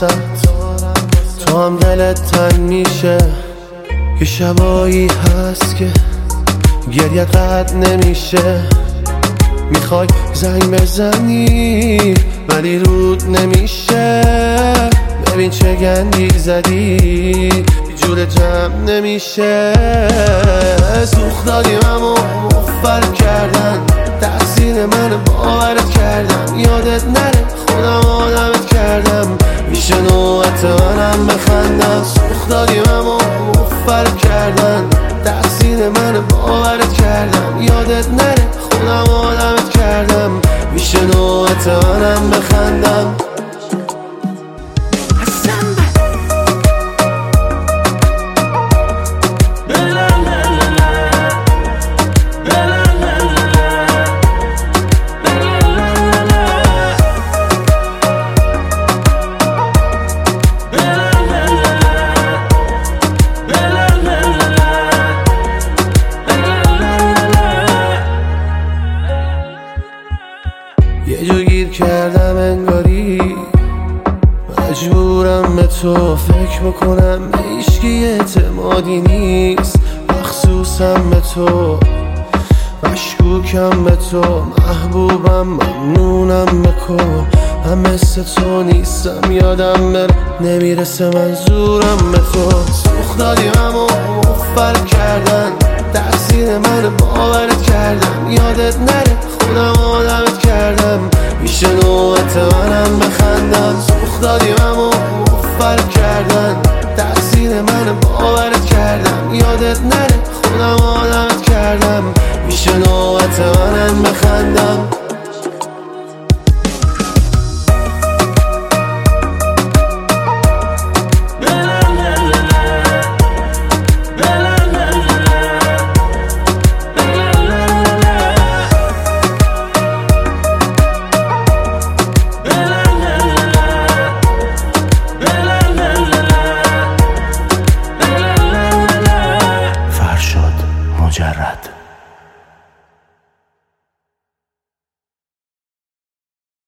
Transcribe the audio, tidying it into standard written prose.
واسط، تو هم دلت تنگ میشه. یه شبایی هست که گریه قد نمیشه، میخوای زنگ بزنی ولی رود نمیشه. ببین چه گندی زدی جور جمع نمیشه. سوخت دادیم اما مفر کردن، تقصیر من باورت کردم. یادت نره خودم آدمت کردم، میشه نوبت منم بخندم. سوخت دادیم اما مفر کردن، تقصیر من باورت کردم. یادت نره خودم آدمت کردم، میشه نوبت منم بخندم. یه جو گیر کردم انگاری، مجبورم به تو فکر بکنم. به هیچکی اعتمادی نیست مخصوصم به تو، مشکوکم به تو، محبوبم، ممنونم بکن. من مثل تو نیستم، یادم بر نمیرسه منظورم به تو. سوخت دادیم اما مفر کردن، تقصیر من باورت کردم. یادت نره خودم آدمت کردم، میشه نوبت منم بخندم. سوخت دادیم اما مفر کردن، تقصیر من باورت کردم. یادت نره خودم آدمت کردم، میشه نوبت منم بخندم.